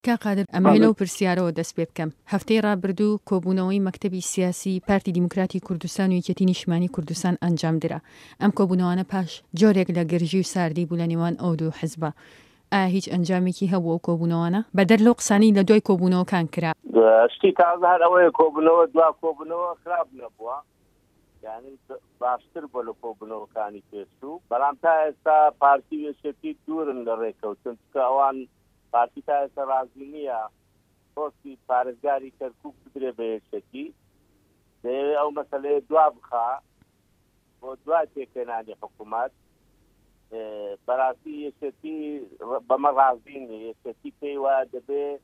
کا قادر ئەمە لەو پرسیارەوە دەست پێ بکەم. هەفتەی ڕابردوو کۆبوونەوەی مەکتەبی سیاسی پارتی دیموکراتی کوردستان و یەکێتی نیشتیمانی کوردستان ئەنجامدرا. ئەم کۆبوونەوەانە پاش جۆرێک لە گرژی و ساردی بوو لە نێوان ئەو دوو حزبە. ئایا هیچ ئەنجامێکی هەبوو ئەو کۆبوونەوەانە بەدەر لەو قسانی لە دوای کۆبوونەوەکان کرا؟ شتی تازە هەر ئەوەیە کۆبوونەوە دوا کۆبوونەوە خراپ نەبووە، یعنی باشتر بۆ لە کۆبوونەوەکانی پێشوو، بەڵام تا ئێستا پارتی وێشێتی دوورن لە ڕێکەوتن، چونکە ئەوان پارتی تا ئێستا ڕازی نییە پۆستی پارێزگاری کەرکووک بدرێ بە یەکێتی، دەیەوێت ئەو مەسەلەیە دوا بخا بۆ دوای تێکێنانی حکوومەت. بەڕاستی یەکێتی بەمە ڕازی نیە، یەکێتی پێی وایە دەبێت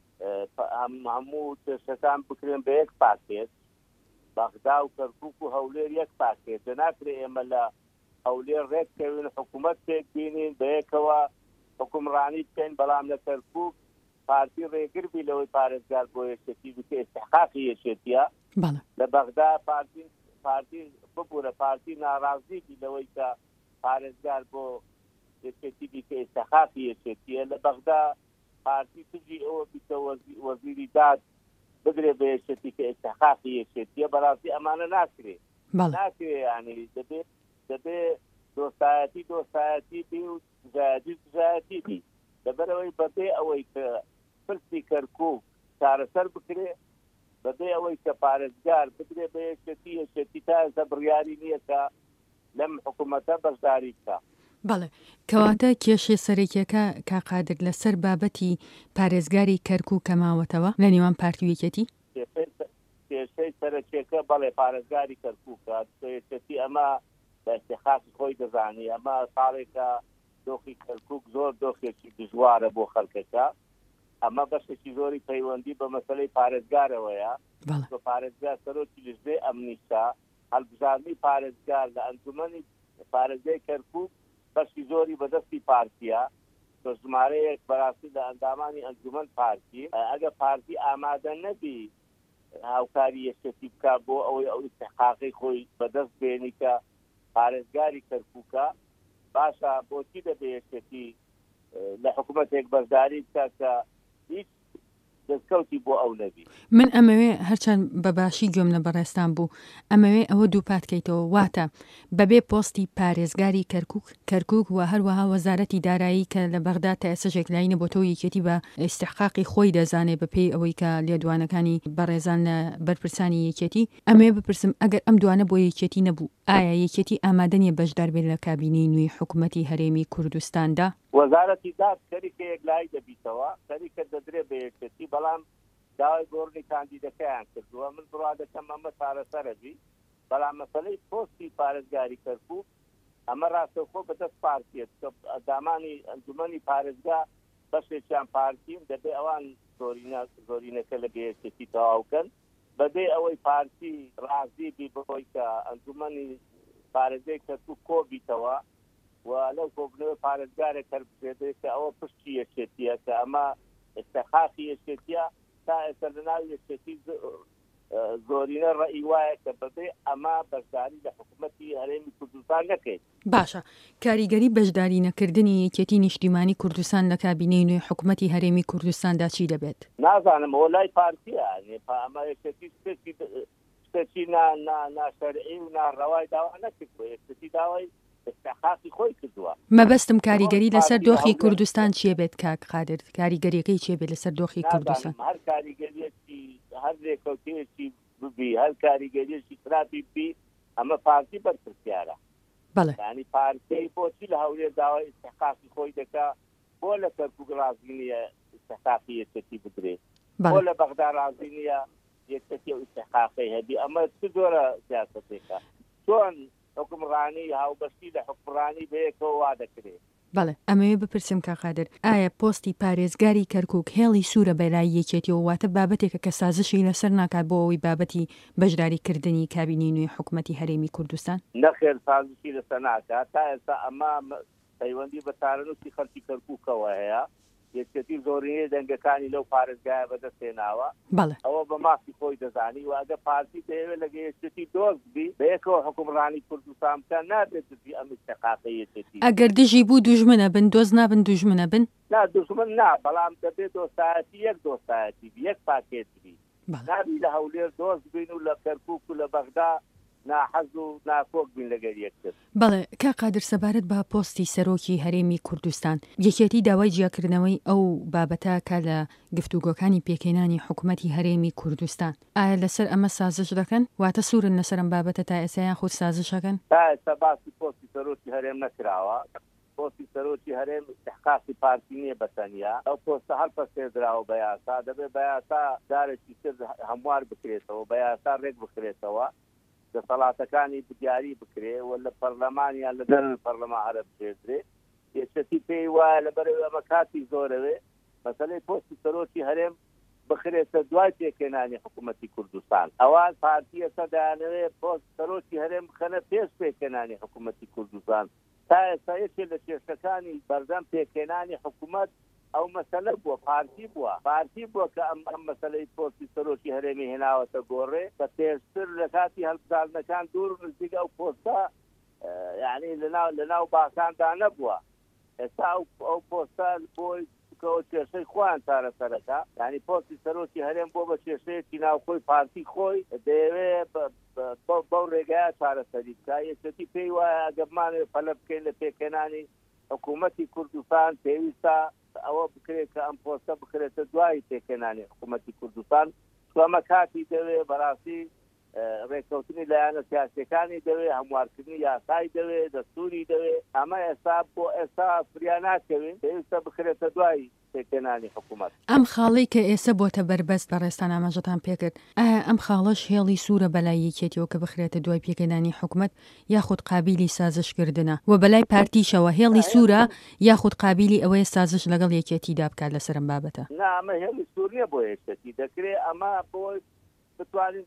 هەموو کێشەکان بکرێن بە یەک پاکێت، بەغدا و کەرکووک و هەولێر یەک پاکێت، ناکرێت ئێمە لە هەولێر ڕێککەوین حکوومەت پێک بینین بەیەکەوە حکومڕانی بکەین، بەڵام لە کەرکووک پارتی ڕێگربی لەوەی پارێزگار بۆ یەکێتی بکە ئیستحقاقی یەکێتیە، لە بەغدا پارتی ببوورە پارتی ناڕازیی لەوەی کە پارێزگار بۆ یەکێتی بکە ئیستحقاقی یەکێتیە، لە بەغدا پارتی تجی ئەوە بیکە وەزیری داد بدرێ بە یەکێتی کە ئیستحقاقی یەکێتیە. بەڕاستی ئەمانە ناکرێت ینی دەبێت دۆستایەتی بی و تجایەتی بی، لەبەرەوەی بەبێ ئەوەی کە پرسی کەرکووک چارەسەر بکرێ، بەبێ ئەوەی کە پارێزگار بدرێ بە یەکێتی تا ئێستا بڕیاری نییە کە لەم حکوومەتە بەشداری بکە. بەڵێ کەواتە کێشێ سەرێکیەکە کاقادر لەسەر بابەتی پارێزگاری کەرکووک کەماوەتەوە لە نێوان پارتی و یەکێتی؟ کێشەی سەرەکیەکە بەڵێ پارێزگاری کەرکووکە یەکێتی ئەمە بە ئیستحقاقی خۆی دەزانی، ئەمە ساڵێکە دۆخی کەرکووک زۆر دۆخێکی دژوارە بۆ خەڵکەکە، ئەمە بەشێکی زۆری پەیوەندی بە مەسەلەی پارێزگارەوەیە، پارێزگار سەرۆکی لژێ ئەمنیشا هەڵبژاردننی پارێزگار لە ئەنجومەنی پارێزگای کەرکووک بەشی زۆری بەدەستی پارتیە، ژمارەیەک بەڕاستی لە ئەندامانی ئەنجومەن پارتی. ئەگە پارتی ئامادە نەبی هاوکاری یەکێتی بکە بۆ ئەوەی ئەو ئیستحقاقی خۆی بەدەست بێنی کە پارێزگاری کەرکووکە، باشە بۆچی دەبێت یەکێتی لە حکوومەتێک بەشداری بکە کە هیچ دەستکەوتی بۆ ئەو نەبی. من ئەمەوێ هەرچەند بەباشی گوێم لە بەڕێستان بوو، ئەمەوێ ئەوە دوو پاتکەیتەوە، واتە بەبێ پۆستی پارێزگاری کەرکووک و هەروەها وەزارەتی دارایی کە لە بەغدا تا ئێستا لاینە بۆ تۆ یەکێتی بە ئیستحقاقی خۆی دەزانێت بەپێی ئەوەی کە لێدوانەکانی بەڕێزان لە بەرپرسانی یەکێتی. ئەمەوێ بپرسم ئەگەر ئەم دوانە بۆ یەکێتی نەبوو، ئایا یەکێتی ئامادە نیە بەشدار بێت لە کابینەی نوێی حکوومەتی هەرێمی کوردستاندا؟ وەزارەتی داد خەریکە یەکلایی دەبیتەوە، خەریکە دەدرێت بە یەکێتی، بەڵام داوای گۆڕنی کاندیدەکەیان کردووە. من بڕوا دەکەم ئەمە چارەسەرەبی، بەڵام مەسەلەی پۆستی پارێزگاری کەرکووک ئەمە ڕاستەوخۆ بەدەست پارتیێت کە ئەندامانی ئەنجومەنی پارێزگا بەشێکیان پارتیم دەبێت ئەوان زۆرینەکە لە بەیەکێتی تەواوکەن، بەبێ ئەوەی پارتی ڕازی بی بۆی کە ئەنجومەنی پارێزگای کەرکووک کۆبیتەوە و لەو کۆبنەوەی پارێزگارێک هەربێت کە ئەوە پشتی یەکێتیە، کە ئەمە ئیستحقاقی یەکێتیە. تا ئێستا لەناو یەکێتی زۆرینە ڕەئی وایە کە بەبێ ئەمە بەشداری لە حکوومەتی هەرێمی کوردستان نەکەیت. باشە، کاریگەری بەشداری نەکردنی یەکێتی نیشتیمانی کوردستان لە کابینەی نوێی حکوومەتی هەرێمی کوردستاندا چی دەبێت؟ نازانم، ئەوە لای پارتیە، ئەمە یەکێتی شتێکی ناشەرعی و ناڕەوای داوا نەکردووە، یەکێتی داوای استحقاقی خۆی کردووە. مەبەستم کاریگەری لەسەر دۆخی کوردستان چیە بێت کاک قادر؟ کاریگەریەکەی چێ بێت لەسەر دۆخی کوردستان؟ هەر کاریگەریەکی هەر ڕێکەوتێکی ببی، هەر کاریگەریەکی خراپی بی، ئەمە پارتی بەرپرسیارە. بەڵێ ینی پارتی بۆچی لە هەولێر داوای استحقاقی خۆی دەکا، بۆ لە کەرکووک ڕازی نییە استحقاقی یەکێتی بدرێت، بۆ لە بەغدا ڕازی نییە یەکێتی و استحقاقی هەبی. ئەمە چ جۆرە سیاسەتێکە؟ چۆن حکومڕانی هاوبەشی لە حکومڕانی بەیەکەوە وا دەکرێت؟ بەڵێ ئەمەوێ بپرسم کا قادر، ئایا پۆستی پارێزگاری کەرکووک هێڵی سوورە بەلای یەکێتیەوە، واتە بابەتێکە کە سازشی لەسەر ناکات بۆ ئەوەی بابەتی بەشداریکردنی کابینەی نوێی حکوومەتی هەرێمی کوردستان؟ نەخێر، سازشی لەسەر ناکات. تا ئێستا ئەمە پەیوەندی بە تارەنووسی خەڵکی کەرکووکەوە هەیە، یەکێتی زۆرینەی دەنگەکانی لەو پارێزگایە بەدەستێناوە ئەوە بە مافی خۆی دەزانی و ئەگە پارتی دەیەوێت لەگە یەکێتی دۆست بی بە یەکەوە حکومڕانی کوردستان بکەن نابێت دژی ئەم ئیستحقاقی یەکێتی ئەگەر دژی بوو دوژمنە بن دۆست نابن دوژمنە بن نا دوژمن نا بەڵام دەبێت دۆستایەتی یەک دۆستایەتی یەک پاکێت بی نابی لە هەولێر دۆست بین و لە کەرکووک و لە بەغدا ناحەز و ناکۆک بین لەگەر یەکتر. بەڵێ کا قادر سەبارەت بە پۆستی سەرۆکی هەرێمی کوردستان یەکێتی داوای جیاکردنەوەی ئەو بابەتە کە لە گفتوگۆکانی پێکێنانی حکوومەتی هەرێمی کوردستان ئایا لەسەر ئەمە سازش دەکەن واتە سوورن لەسەرم بابەتە تا ئێسایان خود سازشەکەن تا ئێستا باسی پۆستی سەرۆکی هەرێم نەکراوە پۆستی سەرۆکی هەرێم استحقاقی پارتی نییە بەتەنیا ئەو پۆستە هەڵپەسێدراوە بە یاسا دەبێت بە یاسا دارێکی تر هەموار بکرێتەوە بە یاسا ڕێک بکرێتەوە دەسەڵاتەکانی دیاری بکرێ و لە پەرلەمانیان لە دەر پەرلەمان هەرە بکرێترێ یەکێتی پێی وایە لەبەرەوەی ئەمە کاتی زۆرەوێ مەسەلەی پۆستی سەرۆکی هەرێم بخرێتە دوای پێکێنانی حکوومەتی کوردستان ئەوان پارتیە دەیانەوێت پۆست سەرۆکی هەرێم بخەنە پێش پێکێنانی حکوومەتی کوردستان تا ئێستا یەکێک لە کێشەکانی بەردەم پێکێنانی حکوومەت ئەو مەسەلە بووە پارتی بووە کە ئەم مەسەلەی پۆستی سەرۆکی هەرێمی هێناوەتە گۆڕێ بە تێزتر لە کاتی هەڵبژاردنەکان دوور نزیک ئەو پۆستە یعنی لەناو باساندا نەبووە ئێستا ئەو پۆستە بۆی کەەوە کێشەی خۆیان چارەسەرەکە یعنی پۆستی سەرۆکی هەرێم بۆ بە کێشەیەکی ناوخۆی پارتی خۆی دەیەوێت بەو ڕێگایە چارەسەری بکە یەکێتی پێی وایە ئەگەمانێ پەلە بکەین لە پێکێنانی حکوومەتی کوردستان پێویستە ئەوە بکرێت کە ئەم پۆستە بکرێتە دوای پێکێنانی حکوومەتی کوردستان ئەمە کاتی دەوێت بەڕاستی ڕێککەوتنی لایەنە سیاسیەکانی دەوێت هەموارکردنی یاسای دەوێت دەستوری دەوێت ئەمە ئێستا بۆ ئێستا فریان ناکەوێت پێویستە بکرێتە دوای پێکێنانی حکوومەت ئەم خاڵی کە ئێستا بۆتە بەربەست بەڕێستان ئاماژەتان پێکرد ئایا ئەم خاڵەش هێڵی سوورە بەلای یەکێتیەوە کە بخرێتە دوای پێکێنانی حکوومەت یاخود قابلی سازشکردنە و بەلای پارتیشەوە هێڵی سوورە یاخود قابلی ئەوەیە سازش لەگەڵ یەکێتیدا بکات لەسەرم بابەتە ئەمە هێڵی سوور نیە بۆ یەکێتی دەکرێت ئەمە بۆی بتوانین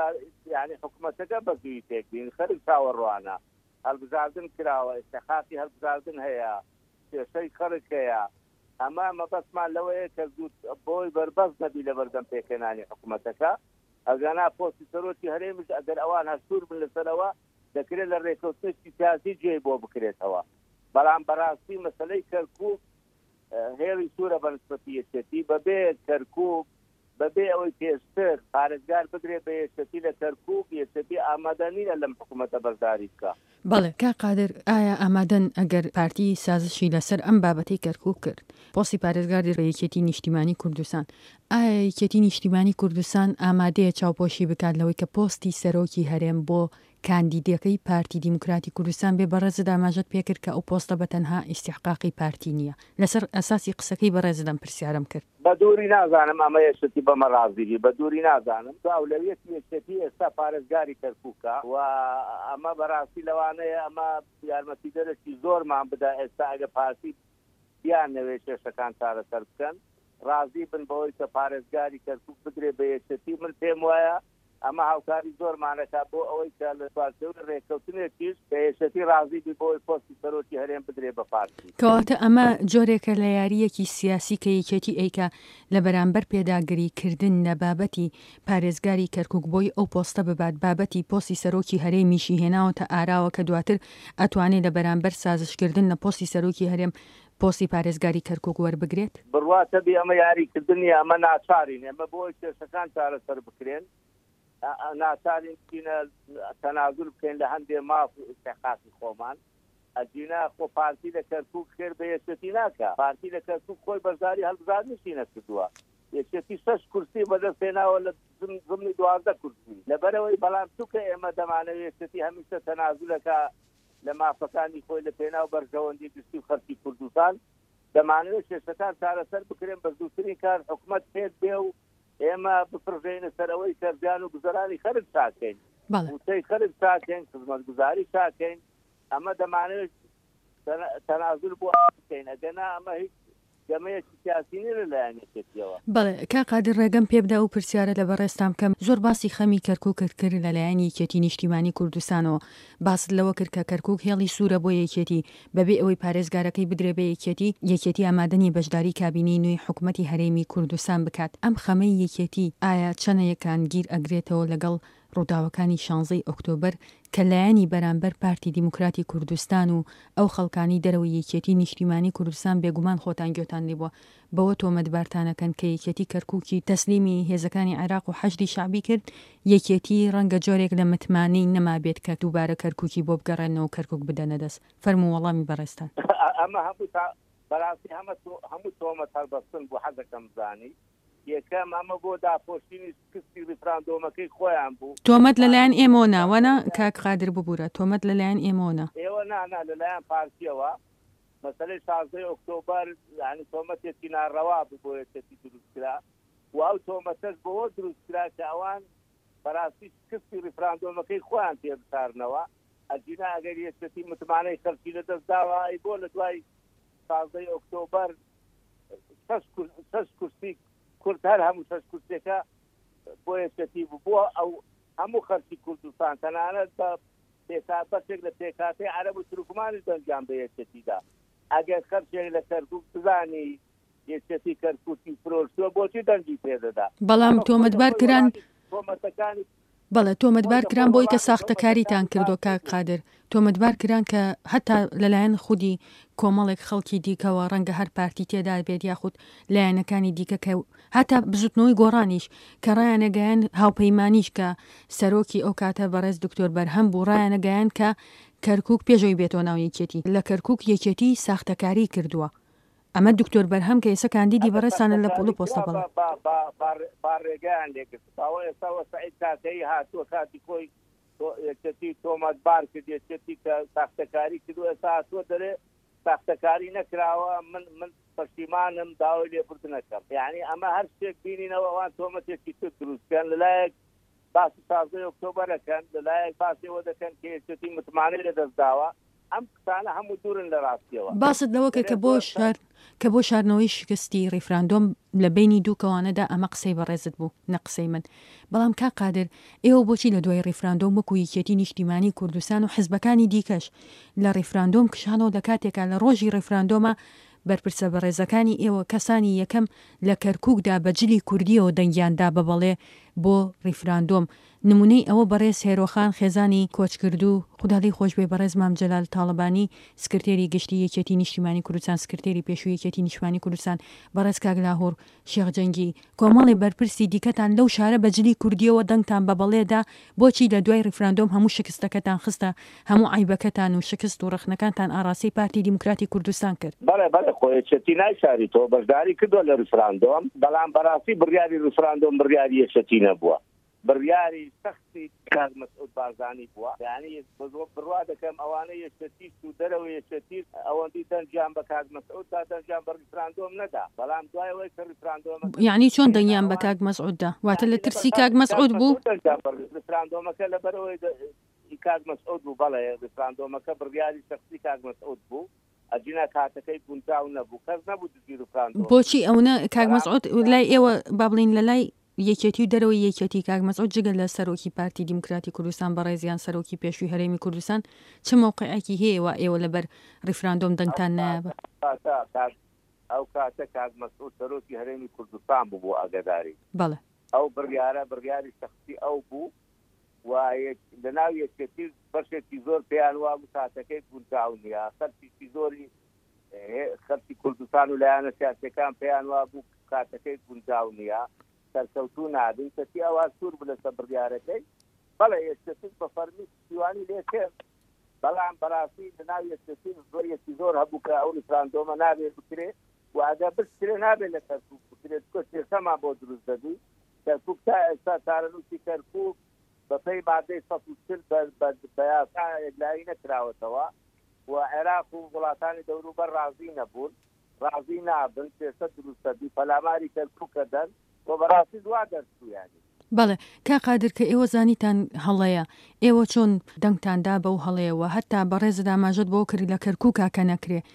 یعنی حکوومەتەکە بەزووی تێکبین خەرک چاوەڕوانە هەڵبژاردن کراوە استحقاقی هەڵبژاردن هەیە کێشەی خەرک هەیە ئەمە مەبەستمان لەوەیە کە زوو بۆی بەربەست نەبی لە بەردەم پێکێنانی حکوومەتەکە ئەگەنا پۆستی سەرۆکی هەرێمیش ئەگەر ئەوان هەستور بن لەسەرەوە دەکرێت لە ڕێکەوتنی سیاسی جێ بۆ بکرێتەوە بەڵام بەڕاستی مەسەلەی کەرکووک هێڵی سوورە بە نسبەتی یەکێتی بەبێ کەرکووک بەبێ ئەوەی پێشتر پارێزگار بدرێت بە یەکێتی لە کەرکووک یەکێتی ئامادە نیە لەم حکوومەتە بەرداری بکە بەڵێ کا قادر ئایا ئامادەن ئەگەر پارتی سازشی لەسەر ئەم بابەتەی کەرکووک کرد پۆستی پارێزگاری یەکێتی نیشتیمانی کوردستان ئایا یەکێتی نیشتیمانی کوردستان ئامادەیە چاوپۆشی بکات لەوەی کە پۆستی سەرۆکی هەرێم بۆ کاندیدەکەی پارتی دیموکراتی کوردستان بێ بەڕێزدا ئاماژەت پێکرد کە ئەو پۆستە بەتەنها ئیستحقاقی پارتی نییە لەسەر ئەساسی قسەکەی بەڕێزدەم پرسیارم کرد بە دووری نازانم ئەمە یەکێتی بەمە ڕازیری بە دووری نازانم ئەولەویەتی یەکێتی ئێستا پارێزگاری کەرکووکە و ئەمە بەڕاستی لەوانەیە ئەمە یارمەتی دەرەکی زۆرمان بدا ئێستا ئەگە پارتی بیان نەوێ کێشەکان چارەسەر بکەن ڕازی بن بەوەی کە پارێزگاری کەرکووک بدرێ بە یەکێتی من پێم وایە ئەمە هاوکاری زۆرمانەکە بۆ ئەوەی کە لە چوارچێوە ڕێککەوتنێکیش بە یەکێتی ڕازی بی بۆی پۆستی سەرۆکی هەرێم بدرێ بە پارتی کەواتە ئەمە جۆرێکە لە یاریەکی سیاسی کە یەکێتی ئەیکە لە بەرامبەر پێداگریکردن لە بابەتی پارێزگاری کەرکووک بۆی ئەو پۆستە ببات بابەتی پۆستی سەرۆکی هەرێمیشی هێناوەتە ئاراوە کە دواتر ئەتوانێت لە بەرامبەر سازشکردن لە پۆستی سەرۆکی هەرێم پۆستی پارێزگاری کەرکووک وەربگرێت بڕواتە بی ئەمە یاریکردنی ئەمە ناچارین ئەمە بۆی کێشەکان چارەسەر بکرێن ناچارین بچینە تەنازول بکەین لە هەندێ ماف و ئیستحقاقی خۆمان ئەجینا خۆ پارتی لە کەرکووک خێر بە یەکێتی ناکە پارتی لە کەرکووک خۆی بەرزاری هەڵبژاردنشی نەکردووە یەکێتی 6 کورسی بەدەستێناوە لە زمنی 12 کورسی لەبەرەوەی بەڵام چووکە ئێمە دەمانەوێت یەکێتی هەمیشە تەنازولەکە لە مافەکانی خۆی لە پێناو بەرژەوەندی گشتی و خەڵکی کوردستان دەمانەوێت کێشەکان چارەسەر بکرێن بە زووترین کار حکوومەت پێت بێ و ئێمە بپڕژێنە سەرەوەی کەرجیان و گوزەرانی خەرک چاکەین وتەی خەرک چاکەین خزمەتگوزاری چاکەین ئەمە دەمانێت تەنازول بۆ بکەین ئەگەنا ئەمە هیچ جەمەیەکی سیاسینی لەلایەن یەکێتیەوە. بەڵێ کا قادر ڕێگەم پێ بدە و پرسیارە لە بەڕێستام کەم زۆر باسی خەمی کەرکووک کرد لەلایەن یەکێتی نیشتیمانی کوردستانەوە باست لەوە کرد کە کەرکووک هێڵی سوورە بۆ یەکێتی بەبێ ئەوەی پارێزگارەکەی بدرێ بە یەکێتی ئامادەنی بەشداری کابینی نوێی حکوومەتی هەرێمی کوردستان بکات. ئەم خەمەی یەکێتی ئایا چەنەیەکان گیر ئەگرێتەوە لەگەڵ ڕووداوەکانی 16 ئۆکتۆبەر کە لایەنی بەرامبەر پارتی دیموکراتی کوردستان و ئەو خەڵکانی دەرەوەی یەکێتی نیشتیمانی کوردستان بێگومان خۆتان گوێتان لێبووە بەوە تۆمەتبارتانەکەن کە یەکێتی کەرکووکی تەسلیمی هێزەکانی عێراق و حەشدی شعبی کرد یەکێتی ڕەنگە جۆرێک لە متمانەی نەمابێت کە دووبارە کەرکووکی بۆ بگەڕێنەوە کەرکووک بدەنە دەست. فەرموو وەڵامی بەڕێستان. ئەمە بەڕاستی هەموو تۆمەت هەڵبەستن بۆ حەزەکەم زانی یەکەم ئەمە بۆ داپۆشتنی کستی ریفراندۆمەکەی خۆیان بوو. تۆمەت لەلایەن ئێمە ناوەنە کاک قادر ببوورە تۆمەت لەلایەن ئێمەوە ئێوە نانا لەلایەن پارتیەوە مەسەلەی 16 ئۆکتۆبەر یعنی تۆمەتێکی ناڕەوا بوو بۆ یەکێتی دروستکرا و ئەو تۆمەتەش بۆ دروستکرا کە ئەوان بەڕاستی کستی ریفراندۆمەکەی خۆیان تێبسارنەوە ئەجینا ئەگەر یەکێتی متمانەی خەڵکی لەدەستداوە ئەی بۆ لە دوای 16 ئۆکتۆبەر شەش کورسی کورد هەر هەموو شەش کورسێکە بۆ یەکێتی بوو بۆ ئەو هەموو خەڵکی کوردستان تەنانەت بە بەشێک لە پێکاتی عەرەب و تورکمانی دەنجام بە یەکێتیدا ئەگەر خەڵکێک لە کەرکووک بزانی یەکێتی کەرکووکی فرۆشتووە بۆچی دەنجی پێدەدا. بەڵام تۆمەتبار کران تۆمەتەکانی بەڵێ تۆمەتبار کران بۆی کە ساختەکاریتان کردو کاک قادر تۆمەتبار کران کە هەتا لەلایەن خودی کۆمەڵێک خەڵکی دیکەوە ڕەنگە هەر پارتی تێدا بێت یاخود لایەنەکانی دیکە کە هەتا بزوتنەوەی گۆڕانیش کە ڕایانەگەیان هاوپەیمانیش کە سەرۆکی ئەو کاتە بەڕێز دکتۆر بەرهەم بوو ڕایانەگەیان کە کەرکووک پێشەوەی بێتەوە ناو یەکێتی لە کەرکووک یەکێتی ساختەکاری کردووە. ئەمە دکتۆر بەرهەم کە ئێستا کاندیدی بەڕێستانە لە پۆڵ پۆستە بڵێ ڕێگەیان لێگرتەوە ئێستاوە سعید کاتەی هاتووە کاتی خۆی یەکێتی تۆمەتبار کرد یەکێتی کە ساختەکاری کردو ئێستا هاتووە دەرێ ساختەکاری نەکراوە من پەشیمانم داوای لێبوردن نەکەم یعنی ئەمە هەر شتێک بینینەوە ئەوان تۆمەتێکی تر دروستکەن لەلایەک باسی 16 ئۆکتۆبەرەکەن لەلایەک باسیەوە دەکەن کە یەکێتی متمانەی لەدەستداوە ئەم قسانە هەموو دوورن لە ڕاستیەوە. باست لەوە کە بۆ شارنەوەی شکستی ڕیفراندۆم لە بینی دوو کەوانەدا ئەمە قسەی بەڕێزت بوو نە قسەی من. بەڵام کا قادر ئێوە بۆچی لە دوای ڕیفراندۆم وەکو یەکێتی نیشتیمانی کوردستان و حیزبەکانی دیکەش لە ڕیفراندۆم کشانەوە لە کاتێکا لە ڕۆژی ڕیفراندۆمە بەرپرسە بەڕێزەکانی ئێوە کەسانی یەکەم لە کەرکووکدا بەجلی کوردیەوە دەنگیاندا بەبەڵێ بۆ ڕیفراندۆم نمونەی ئەوە بەڕێز هێرۆخان خێزانی کۆچکردو خودداڵی خۆش بێ بەڕێز مام جەلال تاڵبانی سکرتێری گشتی یەکێتی نیشتیمانی کوردستان سکرتێری پێشووی یەکێتی نیشتیمانی کوردستان بەڕێز کاک لاهور شێخ جەنگی کۆمەڵی بەرپرسی دیکەتان لەو شارە بەجلی کوردیەوە دەنگتان بەبەڵێدا بۆچی لە دوای ڕیفراندۆم هەموو شکستەکەتان خستە هەموو عیبەکەتان و شکست و ڕخنەکانتان ئاراسی پارتی دیموکراتی کوردستان کرد. بەڵێ خۆیەتی نایشاری تۆ بەشداری کردووە لە ڕیفراندۆم بەڵام بەڕاستی بڕیاری ڕیفراندۆم بڕیاری یەکێتی نەبووە بڕیاری سەختی کاک مەسعود بارزانی بووە یعنی بڕوا دەکەم ئەوانە یەکێتی و دەرەوە یەکێتی ئەوەندی دەنجیان بە کاک مەسعود تا دەنجیان بە ڕیفراندۆم نەدا بەڵام دوایەوەی کە ڕیفراندۆم یعنی چۆن دەنگیان بە کاک مەسعوددا واتە لە ترسی کاک مەسعود بوو ڕیفراندۆمەکە لەبەرەوەی کاک مەسعود بوو بەڵێ ڕیفراندۆمەکە بڕیاری سەختی کاک مەسعود بوو ئەجینا کاتەکەی گونجاو نەبوو کەس نەبوو دزی ڕیفراندۆم. بۆچی ئەوە کاک مەسعود لای ئێوە با بڵین لە لای یەکێتی و دەرەوەی یەکێتی کاک مەسعود جگە لە سەرۆکی پارتی دیموکراتی کوردستان بەڕێزیان سەرۆکی پێشووی هەرێمی کوردستان چه موقعێکی هەیەوە ئێوە لەبەر ڕیفراندۆم دەنگتان نایە ئەو کاتە کاک مەسعود سەرۆکی هەرێمی کوردستان بوو بۆ ئاگاداری بەڵێ ئەو بڕیاری شەخسی ئەو بوو و لەناو یەکێتی بەشێکی زۆر پێیان وا بوو کاتەکەی گونجاو نییە خەڵکی زۆری خەڵکی کوردستان و لایەنە سیاسیەکان پێیان وا بوو کاتەکەی گونجاو نییە سەرکەوتوو نابین کەسی ئەوا سوور بوو لەسەر بڕیارەکەی بەڵێ یەکێتی بە فەرمی سیوانی لێکرد بەڵام بەڕاستی لەناو یەکێتی زۆریەکی زۆر هەبوو کە ئەو ریفراندۆمە نابێت بکرێت و ئەگەر بکرێ نابێت لە کەرکووک بکرێت کێشەمان بۆ دروست دەبی کەرکووک تا ئێستا تارەنووسی کەرکووک بەپەی مادەی 140 بە یاسا یەکلایی نەکراوەتەوە و عێراق و وڵاتانی دەوروبەر ڕازی نەبوون ڕازی نابن کێشە دروست دەبی پەلاماری کەرکووکە دەن و بەڕاستی دوا دەرسویانی. بەڵێ کا قادر کە ئێوە زانیتان هەڵەیە ئێوە چۆن دەنگتاندا بەو هەڵەیەوە هەتا بەڕێزدا ماژەت بۆ کردی لە کەرکووکا کە نەکرێ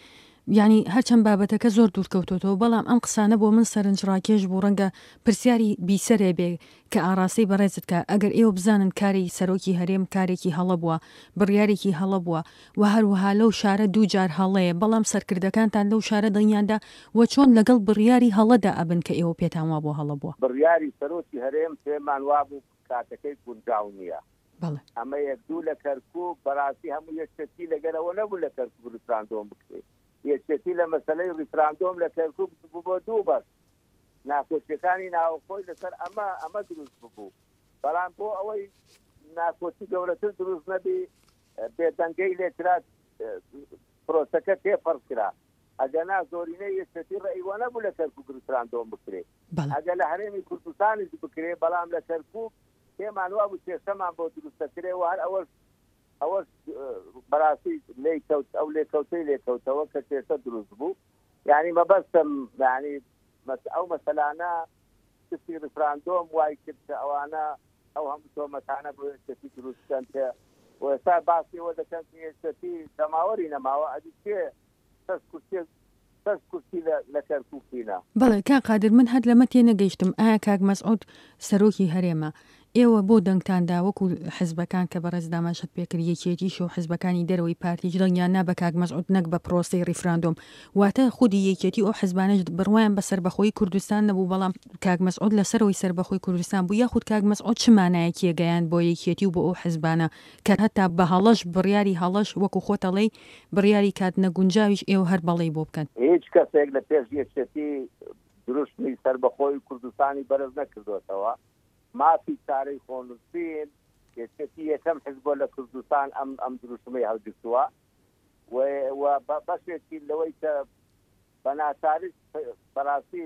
یعنی هەرچەند بابەتەکە زۆر دوورکەوتۆتەوە بەڵام ئەم قسانە بۆ من سەرنجڕاکێش بوو ڕەنگە پرسیاری بیسەرێ بێ کە ئاراستەی بەڕێزت کە ئەگەر ئێوە بزانن کاری سەرۆکی هەرێم کارێکی هەڵە بووە بڕیارێکی هەڵە بووە و هەروەها لەو شارە دوو جار هەڵەیە بەڵام سەرکردەکانتان لەو شارە دڵنیاندا وە چۆن لەگەڵ بڕیاری هەڵەدا ئەبن کە ئێوە پێتان وا بۆ هەڵە بووە بڕیاری سەرۆکی هەرێم پێمان وابوو کاتەکەی گونجاو نییە ئەمە یەک دوو لە کەرکووک بەڕاستی هەموو یەکچەتی لەگەرەوە نەبوو لە کەرکووک ریفراندۆم بکرێت یەکچەتی لە مەسەلەی ریفراندۆم لە کەرکووک بوو بۆ دوو بەس ناکۆچیەکانی ناوخۆی لەسەر ئەمە دروست ببوو بەڵام بۆ ئەوەی ناکۆچی گەورەتر دروست نەبی بێدەنگەی لێترات پرۆسەکە تێپەڕکرا ئەگەنا زۆرینەی یەکچەتی ڕێیوە نەبوو لە کەرکووک ریفراندۆم بکرێت ئەگە لە هەرێمی کوردستانیش بکرێت بەڵام لە کەرکووک پێمان وا بوو کێشەمان بۆ دروستەکرێ و هەر ئەوەش بەڕاستی ئەو لێکەوتەی لێکەوتەوە کە کێشە دروست بوو یعنی مەبەستم یعنی ئەو مەسەلانە کسی ریفراندۆم وای کرد کە ئەوانە ئەو هەموو تۆمەتانە بۆ یەکچەتی دروستکەن کە ئێستا باسیەوە دەکەن یەکچەتی دەماوەری نەماوە ئەدی کێ سەس کورسی لە کەرکووکینە بەڵێ کا قادر من هەر لەمە تێ نەگەیشتم ئایا کاک مەسعود سەرۆکی هەرێمە ئێوە بۆ دەنگتاندا وەکو حزبەکان کە بەڕێز داماشت پێکرد یەکێتیش و حزبەکانی دەرەوەی پارتیش دڵنیان نا بە کاک مەسعود نەک بە پرۆسەی ریفراندۆم واتە خودی یەکێتی ئەو حزبانەش بڕوایان بە سەربەخۆی کوردستان نەبوو بەڵام کاک مەسعود لەسەرەوەی سەربەخۆی کوردستان بوو یاخود کاک مەسعود چ مانایەکی گەیان بۆ یەکێتی و بۆ ئەو حزبانە کە هەتا بە هەڵەش بڕیاری هەڵەش وەکو خۆتەڵەی بڕیاری کات نەگونجاویش ئێوە هەر بەڵێ بۆ بکەن هیچ کەسێک لە پێش یەکچەتی دروستنی سەربەخۆی کوردستانی بەرز نەکردوێتەوە مافی چارەی خۆنووسین یەکچەتی یەکەم حزبۆ لە کوردستان ئەم دروستمەی هەڵگرتووە و بەشێکی لەوەی کە بە ناچارش بەڕاستی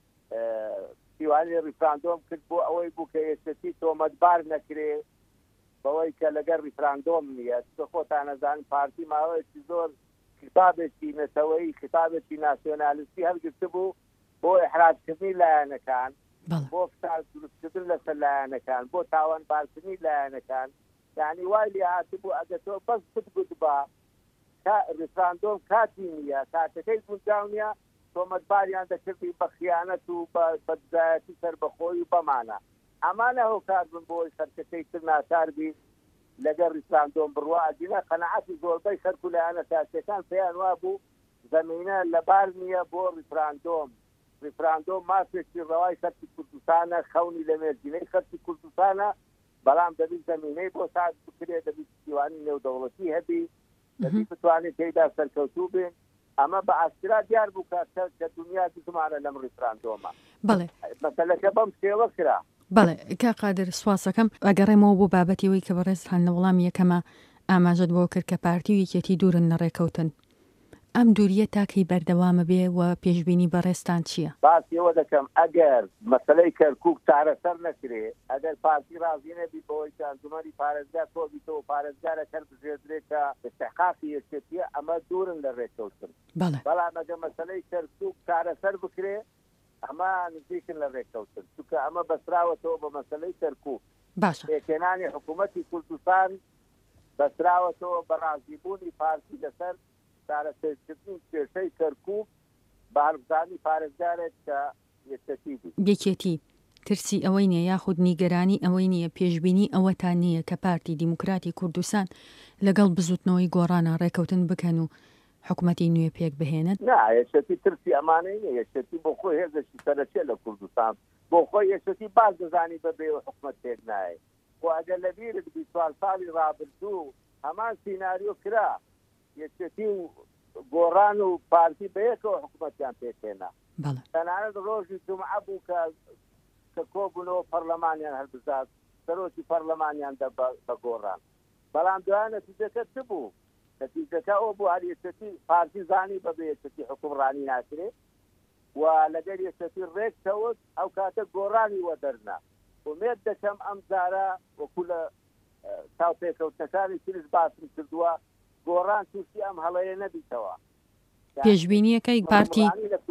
سیوانی ریفراندۆم کرد بۆ ئەوەی بوو کە یەکچەتی تۆمەتبار نەکرێ بەوەی کە لەگەر ریفراندۆم نییە کە خۆتان نەزانن پارتی ماوەیەکی زۆر خطابێکی نەتەوەی خطابێکی ناسیۆنالیستی هەڵگرت بوو بۆ ئیحراجکردنی لایەنەکان بۆ فساد دروستکردن لەسەر لایەنەکان بۆ تاوانبارکردنی لایەنەکان یعنی وای لێ هاتبوو ئەگە تۆ بەس بتگوت بە ریفراندۆم کاتی نییە کاتەکەی گونجاو نییە تۆمەتباریان دەکردی بە خیانەت و بە دزایەتی سەربەخۆی و بەمانە ئەمانە هۆکار بن بۆی خەرکەکەی تر ناچاربی لەگەر ریفراندۆم بڕوا ئەدینە قەنەعەتی زۆربەی خەرک و لایەنە سیاسیەکان پێیان وا بوو زەمینە لەبار نییە بۆ ریفراندۆم مافێکی ڕەوای خەرکی کوردستانە خەونی لە مێردینەی خەرکی کوردستانە بەڵام دەبی زەمینەی بۆ ساعت بکرێت دەبی سیوانی نێودەوڵەتی هەبی دەبی بتوانێت تێیدا سەرکەوتوو بێن ئەمە بە ئاشکرا دیار بوو کە دنیا دزمانە لەم ریفراندۆمە بەڵێ مەسەلەکە بەم شێوە کرا بەڵێ کا قادر سواسەکەم ئەگەڕێمەوە بۆ بابەتیەوەی کە بەڕێز هەنە وەڵام یەکەمە ئاماژەت بۆ کرد کە پارتی و یەکێتی دوورن لە ڕێکەوتن ئەم دووریە تاکەی بەردەوامە بێ و پێشبینی بەڕێستان چییە؟ باسیەوە دەکەم ئەگەر مەسەلەی کەرکووک چارەسەر نەکرێ ئەگەر پارتی ڕازی نەبی بەوەی کە ئەنجومەنی پارێزگار تۆبیتەوە پارێزگارە کەر بژێدرێت کە استحقاقی یەکێتیە ئەمە دوورن لە ڕێکەوتن بەڵام ئەگەر مەسەلەی کەرکووک چارەسەر بکرێ ئەمە نزیکن لە ڕێکەوتن چونکە ئەمە بەسراوەتەوە بە مەسەلەی کەرکووک پێکێنانی حکوومەتی کوردستان بەسراوەتەوە بە ڕازیبوونی پارتی لەسەر چارەسەرکردنی کێشەی کەرکووک بە هەڵبژاردننی پارێزگارێک کە یەکێتی ترسی ئەوەی نیە یاخود نیگەرانی ئەوەی نییە پێشبینی ئەوەتان نییە کە پارتی دیموکراتی کوردستان لەگەڵ بزوتنەوەی گۆڕانە ڕێکەوتن بکەن و حکوومەتی نوێ پێک بهێنن یەکێتی ترسی ئەمانەی نیە یەکێتی بۆ خۆی هێزێکی سەرەکیە لە کوردستان بۆ خۆی یەکێتی باز دەزانی بەبێ حکوومەت پێک نایە و ئەگەر لەبیرت 24 ساڵی ڕابردوو هەمان سیناریۆ کرا یەکێتی و گۆڕان و پارتی بەیەکەوە حکوومەتیان پێکێنا تەنانەت ڕۆژی جومعە بوو کە کۆبوونەوە پەرلەمانیان هەڵبژارد سەرۆکی پەرلەمانیان بە گۆڕان بەڵام دوایان نەتیجەکە چ بوو نەتیجەکە ئەو بوو هەر یەکێتی پارتی زانی بەبێ یەکێتی حکومڕانی ناکرێت و لەگەر یەکێتی ڕێک کەوت ئەو کاتە گۆڕانی وە دەرنا ومێت دەکەم ئەم جارە وەکو لە تاوپێکەوتنەکانی تریش باسم کردووە گۆڕان تووشی ئەم هەڵەیە نەبیتەوە پێشبینیەکەی پارتی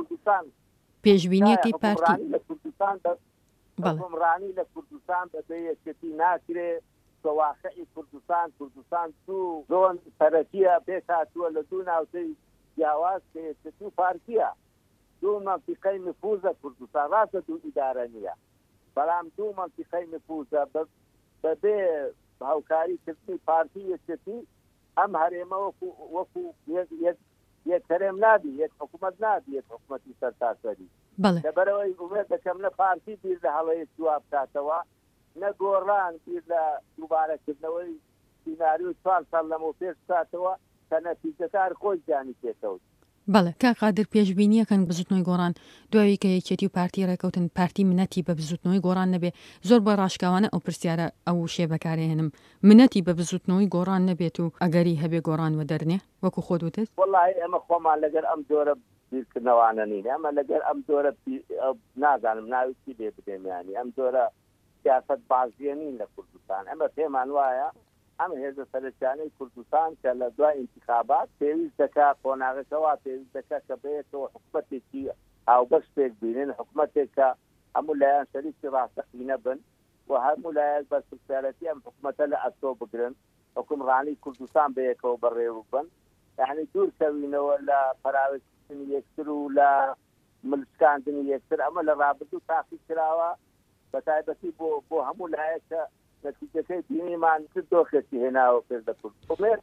پێشبینیەکەی پارتی لە کوردستان حکومڕانی لە کوردستان بەبێ یەکێتی ناکرێت کەواقعی کوردستان تو زۆن سەرەکیە پێک هاتووە لە دوو ناوچەی جیاواز کە یەکێتی و پارتیە دوو منطقەی نفوزە کوردستان ڕاستە دوو ئیدارە نییە بەڵام دوو منطقەی نفوزە بەبێ هاوکاریکردنی پارتی یەکێتی ئەم هەرێمە وەکو یەک هەرێم نابی یەک حکوومەت نابی یەک حکوومەتی سەرتاسەری لەبەرەوەی ئومێد دەکەم نە پارتی بیر لە هەڵەیە جواب بکاتەوە نە گۆڕان بیر لە دووبارەکردنەوەی سیناریۆ 4 ساڵ لەمەوە پێش بکاتەوە کە نەتیجەکار خۆی جانی پێکەوت. بەڵێ کا قادر پێشبینیەکەن بزوتنەوەی گۆڕان دوایی کە یەکێتی و پارتی ڕێکەوتن پارتی منەتی بە بزوتنەوەی گۆڕان نەبێ زۆر بە ڕاشکاوانە ئەو پرسیارە ئەو شێ بەکارهێنم منەتی بە بزوتنەوەی گۆڕان نەبێت و ئەگەری هەبێ گۆڕان وە دەرنێ وەکو خۆت وتت وەڵای ئەمە خۆمان لەگەر ئەم جۆرە بیرکردنەوانە نین ئەمە لەگەر ئەم جۆرە نازانم ناویی لێ بدەمیانی ئەم جۆرە سیاست بازیە نین لە کوردستان ئەمە پێمان وایە ئەم هێزە سەرچانەی کوردستان کە لە دوای انتخابات پێویست دەکا قۆناغەکەەوە پێویست دەکا کە بێتەوە حکوومەتێکی هاوبەش پێک بینن حکوومەتێک کە هەموو لایەن شەریکی ڕاستەقینە بن و هەموو لایەک بە سوکسیالەتی ئەم حکوومەتە لە ئەستۆ بگرن حکومڕانی کوردستان بەیەکەوە بەڕێوە بن یعنی دوورکەوینەوە لە پەراوەکردنی یەکتر و لە ملسکاندنی یەکتر ئەمە لە ڕابردوو تاقی کراوە بە تایبەتی بۆ هەموو لایەکە نتیجەکەی بینیمان کرد دۆخێکی هێناوە پێش دەکرد ئومێد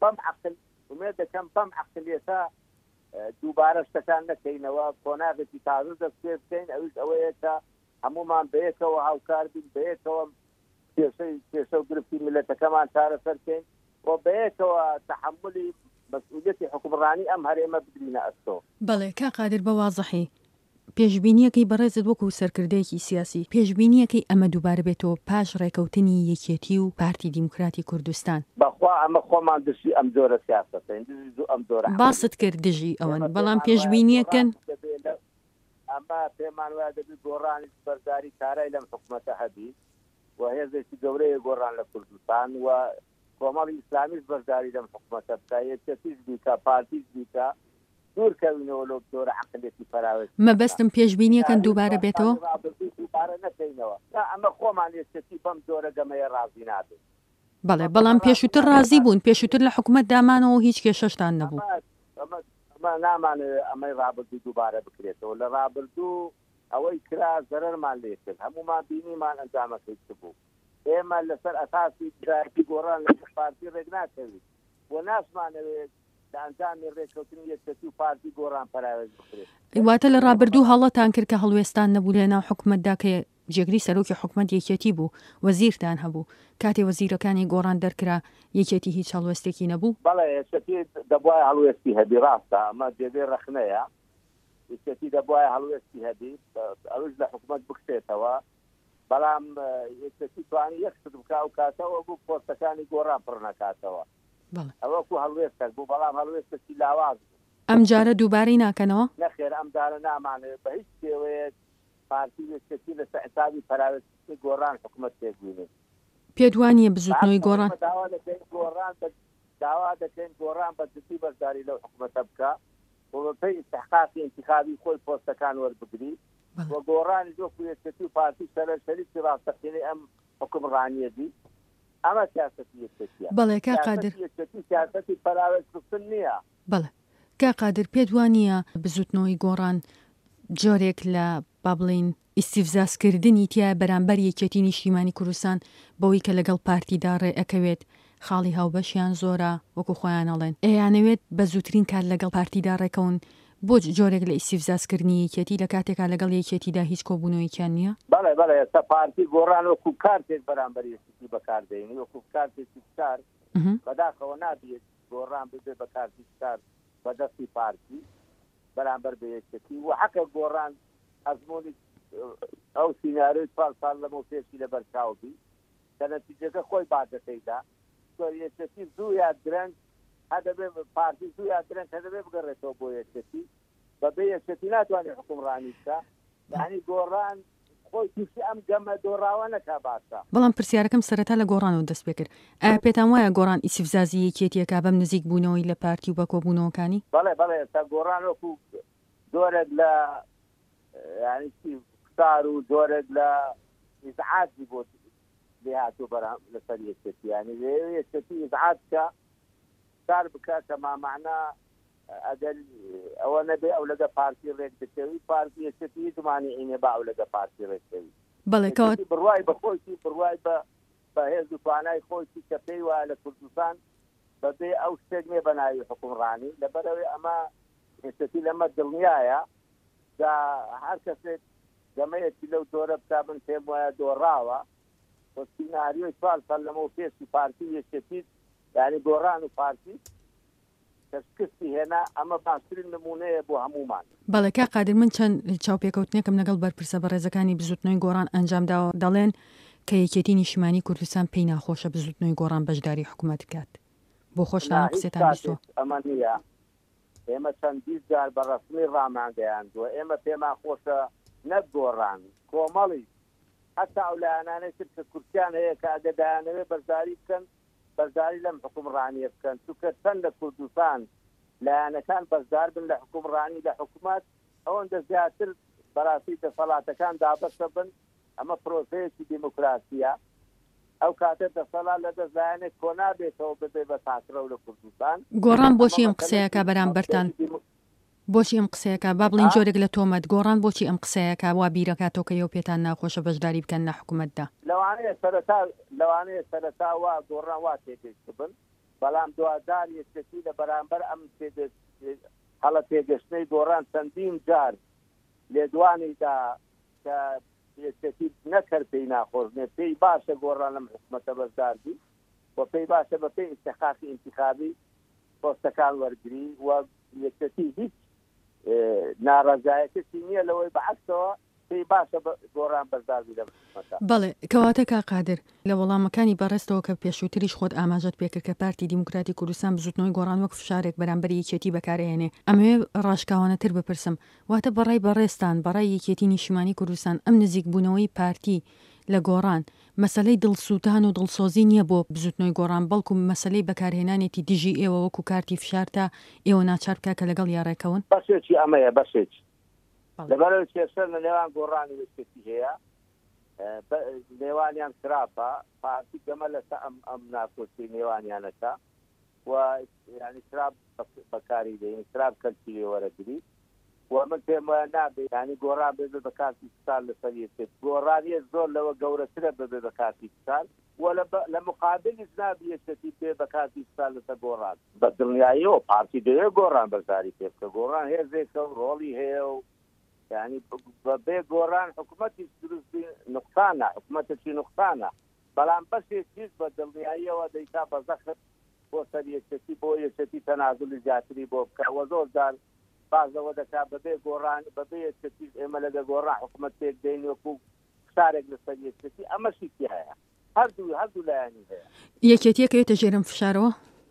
دەکەم بەم عەقلیەتە دووبارە شتەکان نەکەینەوە کۆناغێکی تازە دەست پێ بکەین ئەویش ئەوەیە کە هەمومان بەیەکەوە هاوکار بین بەیەکەوە کێشە و گرفتی میلەتەکەمان چارەسەر بکەین و بەیەکەوە تەحملی مەسئولیەتی حکومڕانی ئەم هەرێمە بدرینە ئەستۆ. بەڵێ کا قادر بە وازەحی پێشبینیەکەی بەڕێزت وەکو سەرکردەیەکی سیاسی پێشبینیەکەی ئەمە دووبارە بێتەوە پاش ڕێکەوتنی یەکێتی و پارتی دیموکراتی کوردستان بەخوا ئەمە خۆمان دژی ئەم جۆرە سیاسەتە ئەم جۆرە باست کرد دژی ئەوەن بەڵام پێشبینیەکەن ئەمە پێمان وایە دەبێت گۆڕانی بەرداری کارای لەم حکوومەتە هەبی و هێزێکی گەورەیە گۆڕان لە کوردستان و کۆمەڵی ئیسلامیش بەرداری لەم حکوومەتە بکە یەکێتیش بیکە پارتیش بیکە دوورکەوینەوە لەو جۆرە عەقلیەتی پەراوەی مەبەستم پێشبینیەکەن دووبارە بێتەوە دووبارە نەکەینەوە ئەمە خۆمان یەکێتی بەم جۆرە گەمەیە ڕازی نابێت. بەڵێ بەڵام پێشووتر ڕازی بوون پێشووتر لە حکوومەت دامانەوە هیچ کێشەشتان نەبوو نامانێت ئەمەی ڕابردوو دووبارە بکرێتەوە لە ڕابردوو ئەوەی کرا زەرەرمان لێ کرد هەمومان بینیمان ئەنجامەکەی بوو ئێمە لەسەر ئەساسی دارایی گۆڕان لە پارتی ڕێک ناکەوێت بۆ ناسمانەوێت ئەنجامی ڕێککەوتنی یەکێتی و پارتی گۆڕان پەراوێز بکرێت واتە لە ڕابردوو هەڵەتان کرد کە هەڵوێستان نەبوو لە ناو حکوومەتدا کە جێگری سەرۆکی حکوومەت یەکێتی بوو وەزیرتان هەبوو کاتێ وەزیرەکانی گۆڕان دەرکرا یەکێتی هیچ هەڵوێستێکی نەبوو بەڵێ یەکێتی دەبوایە هەڵوێستی هەبی ڕاستە ئەمە جێگەی ڕەخنەیە یەکێتی دەبوایە هەڵوێستی هەبی ئەوش لە حکوومەت بکشێتەوە بەڵام یەکێتی توانی یەکشت بکا و کاتەوە بوو پۆستەکانی گۆڕان پڕ نەکاتەوە ئەوەکو هەڵوێستە بوو بەڵام هەڵوێستێکی لاواز ئەم جارە دووبارەی ناکەنەوە نەخێر ئەم جارە نامانێت بە هیچ شێوەیەک پارتی یەکێتی لەسەر حسابی پەراوێستی گۆڕان حکوومەت تێکبینێت پێدوانیە بزوتنەوەی گۆڕان داوا دەکەین گۆڕان بە جدی بەشداری لەو حکوومەتە بکە بۆپەی استحقاقی انتخابی خۆی پۆستەکان وەربگری و گۆڕانی دۆکو یەکێتی و پارتی سەرەر شەریکی ڕاستەقینەی ئەم حکومڕانیەتی ئەمە سیاسەتی یەکێتیە بەڵێ کا قادر سیاسەتی پەراوێزکردن نییە بەڵێ کا قادر پێدوانیە بزوتنەوەی گۆڕان جۆرێک لە با بڵین ئیسیفزازکردنی تیا بەرامبەر یەکێتی نیشتیمانی کوردستان بەوەی کە لەگەڵ پارتیدا ڕێ ئەکەوێت خاڵی هاوبەشیان زۆرە وەکو خۆیان ئەڵێن ئەیانەوێت بە زووترین کات لەگەڵ پارتیدا ڕێکەون بۆ جۆرێک لە ئیسیفزازکردنی یەکێتی لە کاتێکا لەگەڵ یەکێتیدا هیچ کۆبوونەوەیکیان نییە بەڵێ ئێستا پارتی گۆڕان وەکو کارتێک بەرامبەر یەکێتی بەکاردێنی وەکو کارتێکی کار بەداخەوە نابێت گۆڕان ببێ بە کارتی کار بەدەستی پارتی بەرامبەر بە یەکێتی و حەقە گۆڕان ئەزمموی ئەو سیناریۆی ساڵ لەمە پێشی لە بەرچاوبی کە نەتیجەکە خۆی بادەکەیدا یەکێتی زوو یا درەنگ هەدەبێ پارتی زوو یا درەنگ هەدەبێ بگەڕێتەوە بۆ یەکێتی بەبێ یەکێتی ناتوانێت حکومڕانی بکە یعنی گۆڕان خۆی تووشی ئەم گەمە دۆڕاوە نەکا باشە بەڵام پرسیارەکەم سەرەتا لە گۆڕانەوە دەست پێ کرد ئایا پێتان وایە گۆڕان ئیسیفزازی یەکێتیەکە بەم نزیک بوونەوەی لە پارتی و بە کۆبوونەوەکانی بەڵێ ئێستا گۆڕان وەکو زۆرێک لە یعنی قسار و زۆرێک لە ئیزعاجی بۆ لێهاتوو بەرام لەسەر یەکێتی یعنی یەکێتی ئیزعاج بکە کار بکە کە مامەعنا ئەگەر ئەوە نەبێ ئەو لەگە پارتی ڕێک دەکەوی پارتی یەکێتی زمانی عینێ با ئەو لەگە پارتی ڕێکەوی بەڵێ کەوت بڕوای بە خۆیی بڕوای بە هێز و توانای خۆیی کە پێی وایە لە کوردستان بەبێ ئەو شتێک نێ بە ناوی حکومڕانی لەبەرەوەی ئەمە هێشتی لەمە دڵنیایە دا هەر کەسێک گەمەیەکی لەو دۆرە بتابن پێم وایە دۆڕاوە سیناریۆی سوال سەر لەمەوە پێشی پارتی یەکێتی یعنی گۆڕان و پارتی کەسکستی هێنا ئەمە باشترین نمونەیە بۆ هەمومان. بەڵێ کا قادر من چەند چاوپێکەوتنێکم لەگەڵ بەرپرسە بەڕێزەکانی بزوتنەوەی گۆڕان ئەنجامداوە دەڵێن کە یەکێتی نیشتیمانی کوردستان پێی ناخۆشە بزوتنەوەی گۆڕان بەشداری حکوومەت بکات بۆ خۆشتان قسێتان بیستوە ئەمە نییە ئێمە چەند جار بە ڕسمی ڕامانگەیاندووە ئێمە پێمان خۆشە نەگۆڕان کۆمەڵی حتا ئەو لایەنانەی تر کە کورسیان هەیە کە ئەگەدایانەوێ بەشداری بکەن بەشداری لەم حکومڕانیە بکەن چونکە چەند لە کوردستان لایەنەکان بەشدار بن لە حکومڕانی لە حکوومەت ئەوەندە زیاتر بەڕاستی دەسەڵاتەکان دابەشە بن ئەمە پرۆسەیەکی دیموکراسیە ئەو کاتە دەسەڵات لە دەستلایەنێک کۆ نابێتەوە ببێ بە تاکرە لە کوردستان. گۆڕان بۆچی ئەم قسەیەکە بەرامبەرتان بۆچی ئەم قسەیەکە با بڵین جۆرێک لە تۆمەت گۆڕان بۆچی ئەم قسەیەکە وا بیرەکاتەوە کە ئێوە پێتان ناخۆشە بەشداری بکەن لە حکوومەتدا لەوانەیە سەرەتا وا گۆڕان وا تێگەشت بن بەڵام دوادار یەکێتی لە بەرامبەر ئەم هەڵە تێگەشتنەی گۆڕان چەندین جار لێدوانیدا کە یەکێتی نەکرد پێی ناخۆشنێ پێی باشە گۆڕان لەم حکوومەتە بەشداربی و پێی باشە بە پێی ئیستیخاخی ئینتیخابی پۆستەکان وەرگری و یەکێتی هیچ ناڕەزایەتی نییە لەوەی بەعکسەوە پێی باشە گۆڕان بەشداربی لەم حکوومەتە. بەڵێ کەواتە کا قادر لە وەڵامەکانی بەڕێستەوە کە پێشووتریش خۆت ئاماژەت پێکرد کە پارتی دیموکراتی کوردستان بزوتنەوەی گۆڕان وەک فشارێک بەرامبەر یەکێتی بەکارهێنێ ئەمەوێ ڕاشکاوانەتر بپرسم واتە بەڕای بەڕێستان بەڕای یەکێتی نیشتیمانی کوردستان ئەم نزیک بوونەوەی پارتی لە گۆڕان مەسەلەی دڵسووتان و دڵسۆزی نییە بۆ بزوتنەوەی گۆڕان بەڵکو مەسەلەی بەکارهێنانێتی دژی ئێوە وەکو کارتی فشار تا ئێوە ناچار بکە کە لەگەڵ یاڕێکەون بەشێکی ئەمەیە بەشێکی لەبەرەوەی کێشە لە نێوان گۆڕانی یەکێتی هەیە نێوانیان خراپە پارتی گەمە لەسەر ئەم ناکۆچی نێوانیانەکە و ینی خراپ بەکاری دێن خراپ کەلکی وەرەگری و من پێم وایە نابێت ینی گۆڕان بێت بە کارتی فشار لەسەر یەکێت گۆڕانیە زۆر لەوە گەورەترە ببێت بە کارتی فشار و لە مقابلیش نابێت یەکێتی پێ بە کارتی فشار لەسەر گۆڕان بە دڵنیاییەوە پارتی دەوێت گۆڕان بەشداری پێ بکە گۆڕان هێزێکە و ڕۆڵی هەیە و يعني بێ گۆڕان حکوومەتی دروستی نقصانە حکوومەتێکی نقصانە بەڵام بەشێکیش بە دڵنیاییەوە دەیتا بەزەخت بۆ سەر یەکێتی بۆ یەکێتی تەنازولی زیاتری بۆ بکەوە زۆر جار بازەوە دەکا بەبێ گۆڕان بەبێ یەکێتی ئێمە لەگە گۆڕان حکوومەتێک دێن وەکو شارێک لەسەر یەکێتی ئەمەشی هەیە هەردوو لایانی هەیە یەکێتیەکەوێتە ژێرم فشارەوە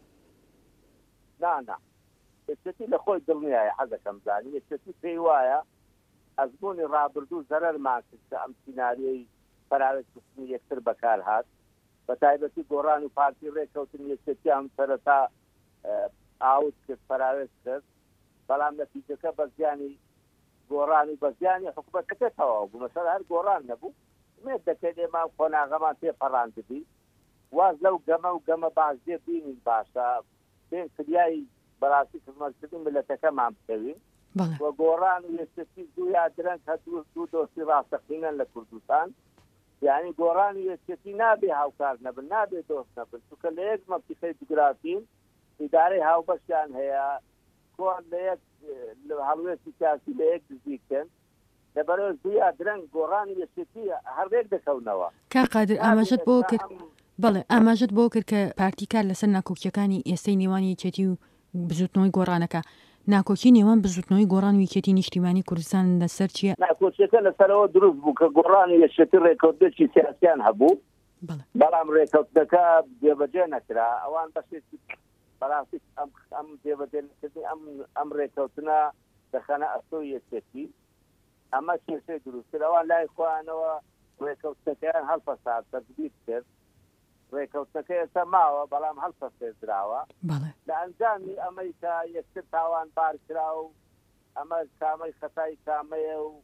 نا یەکێتی لە خۆی دڵنیایە حەزەکەم زانی یەکێتی پێی وایە ئەزمۆنی ڕابردوو زەرەرمان کرد کە ئەم سیناریۆی فراوێت قسمی یەکتر بەکار هات بە تایبەتی گۆڕان و پارتی ڕێکەوتن یەکێتی ئەم سەرەتا ئاوت کرد فراوێت کرد بەڵام نەتیجەکە بە زیانی گۆڕان و بە زیانی حکوومەتەکە تەواو بوو مەسەڵ هەر گۆڕان نەبوو مێت دەکەێت ئێمە خۆناغەمان تێپەڕاندبی واز لەو گەمە بازدێ بینین باشە پێم کریایی بەڕاستی خزمەتکردنی ملەتەکەمان بکەوین و گۆڕان و یەکێتی دوو یادرەنگ دوو دۆستی ڕاستەقینەن لە کوردستان یعنی گۆڕان و یەکێتی نابێ هاوکار نەبن نابێ دۆست نەبن چونکە لە یەک مەبتیخەی جوگرافین ئیدارەی هاوبەشیان هەیە کۆن لە یەک هەڵوێستی سیاسی لە یەک نزیکن لەبەرەوە دوو یادرەنگ گۆڕان و یەکێتی هەردێک دەکەونەوە. کا قادر ئاماژەت بۆ کرد بەڵێ ئاماژەت بۆ کرد کە پارتی کار لەسەر ناکۆکیەکانی ئێستەی نێوانی یەکێتی و بزوتنەوەی گۆڕانەکە ناکۆکی نێوان بزوتنەوەی گۆڕان و یەکێتی نیشتیمانی کوردستان لەسەر چییە؟ ناکۆچیەکە لەسەرەوە دروست بوو کە گۆڕان و یەکێتی ڕێکەوتێکی سیاسیان هەبوو بەڵام ڕێکەوتەکە جێبەجێ نەکرا ئەوان بەشێکی بەڕاستی ئەم جێبەجێکردنی ئەم ڕێکەوتنە دەخەنە ئەستۆی یەکێتی ئەمە کێشەی دروستکرد ئەوان لای خۆیانەوە ڕێکەوتەکەیان هەڵپەسار تەجدید کرد ڕێکەوتەکە ئێستا ماوە بەڵام هەڵپەسێنراوە لە ئەنجامی ئەمریکا یەکتر تاوان بار کرا و ئەمە کامەی خەتای کامەیە و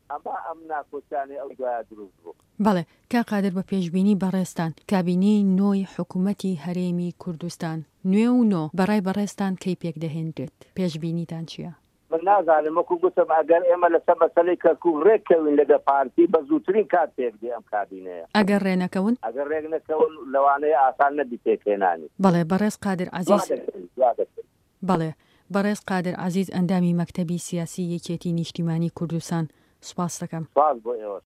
ئەمە ئەم ناکۆچانی ئەو دوایە دروست بوو. بەڵێ کا قادر بە پێشبینی بەڕێستان کابینەی نۆی حکوومەتی هەرێمی کوردستان نوێ و نۆ بەڕای بەڕێستان کەی پێک دەهێنرێت پێشبینیتان چییە؟ من نازانم وەکو گوتم ئەگەر ئێمە لەسەر مەسەلەی کەرکووک ڕێککەوین لەگە پارتی بە زووترین کات پێک دێ ئەم کابینەیە. ئەگەر ڕێنەکەون ئەگەر ڕێک نەکەون لەوانەیە ئاسان نەبی تێکهێنانی. بەڵێ بەڕێز قادر عەزیز بەڵێ بەڕێز قادر عەزیز ئەندامی مەکتەبی سیاسی یەکێتی نیشتیمانی کوردستان سوپاس دەکەم. سپاس بۆ ئێوە.